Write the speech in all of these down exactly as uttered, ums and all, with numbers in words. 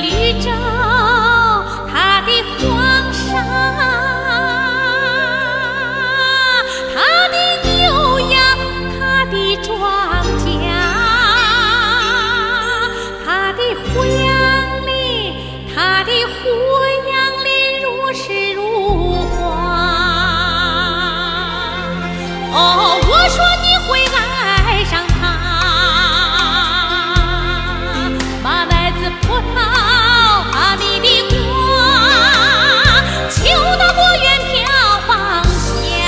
绿洲，他的黄沙，他的牛羊，他的庄稼，他的胡杨林，他的胡杨林如诗如画。哦，我说你会爱上他，马奶子葡萄哈密的瓜，秋到果园飘芳香，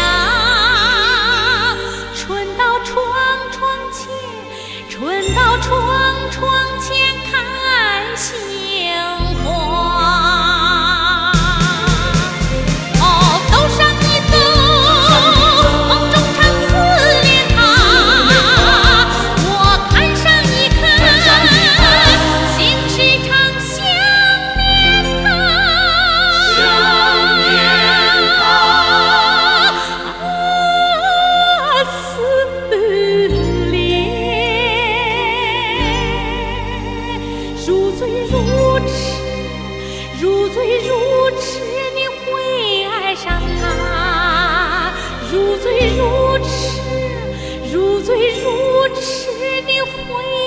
春到窗窗前，春到窗窗前看杏花。哦，走上一走，梦中常思念他，我看上一看，心时常想念他， 想念他， 啊，思念，如醉如痴，如醉如痴，你会爱上他，如醉如痴，如醉如痴，你会